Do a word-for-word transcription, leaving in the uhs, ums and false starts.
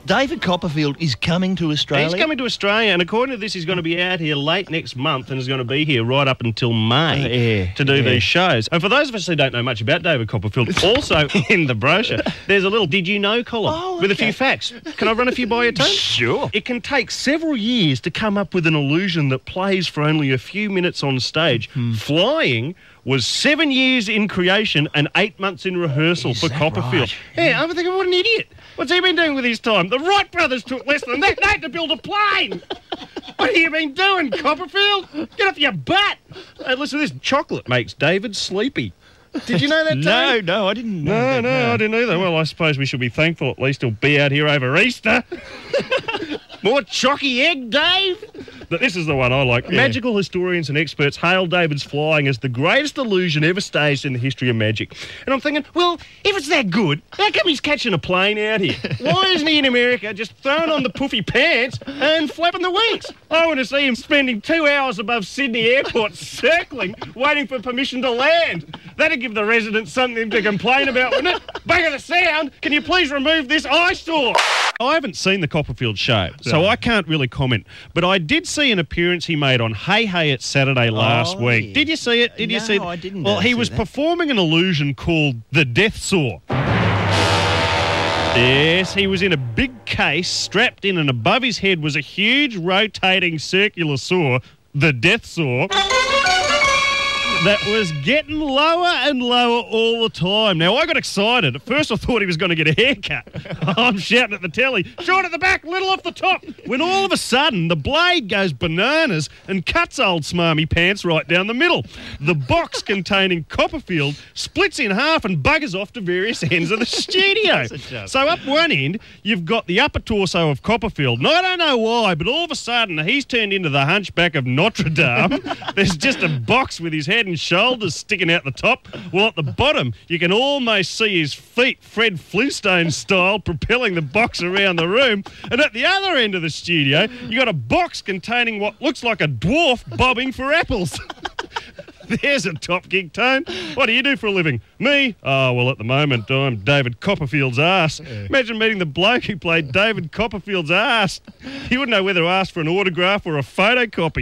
David Copperfield is coming to Australia? He's coming to Australia, and according to this, he's going to be out here late next month and is going to be here right up until May uh, yeah, to do yeah. these shows. And for those of us who don't know much about David Copperfield, also in the brochure, there's a little Did You Know column oh, with a okay. few facts. Can I run a few by you, Tone? Sure. It can take several years to come up with an illusion that plays for only a few minutes on stage. Hmm. Flying was seven years in creation and eight months in rehearsal Is for that Copperfield. right? Yeah, I'm thinking, what an idiot. What's he been doing with his time? The Wright brothers took less than that. They had to build a plane. What have you been doing, Copperfield? Get off your butt. Hey, listen to this. Chocolate makes David sleepy. Did you know that, No, Tony? no, I didn't know No, that, no, I didn't either. Well, I suppose we should be thankful at least he'll be out here over Easter. More chalky egg, Dave? But this is the one I like. Yeah. Magical historians and experts hail David's flying as the greatest illusion ever staged in the history of magic. And I'm thinking, well, if it's that good, how come he's catching a plane out here? Why isn't he in America just throwing on the puffy pants and flapping the wings? I want to see him spending two hours above Sydney Airport circling, waiting for permission to land. That'd give the residents something to complain about, wouldn't it? Bugger the sound, can you please remove this eyesore? I haven't seen the Copperfield show, so No. I can't really comment. But I did see an appearance he made on Hey Hey It's Saturday last Oh, week. yeah. Did you see it? Did you No, see it? I didn't, Well, uh, he see was that. performing an illusion called the Death Saw. Yes, he was in a big case, strapped in, and above his head was a huge rotating circular saw, the Death Saw, that was getting lower and lower all the time. Now, I got excited. At first, I thought he was going to get a haircut. I'm shouting at the telly, short at the back, little off the top. When all of a sudden, the blade goes bananas and cuts old Smarmy Pants right down the middle. The box containing Copperfield splits in half and buggers off to various ends of the studio. So up one end, you've got the upper torso of Copperfield. And I don't know why, but all of a sudden, he's turned into the Hunchback of Notre Dame. There's just a box with his head and shoulders sticking out the top. Well, at the bottom, you can almost see his feet, Fred Flintstone style, propelling the box around the room. And at the other end of the studio, you got a box containing what looks like a dwarf bobbing for apples. There's a top gig, Tone. What do you do for a living? Me? Oh, well, at the moment, I'm David Copperfield's ass. Imagine meeting the bloke who played David Copperfield's ass. He wouldn't know whether to ask for an autograph or a photocopy.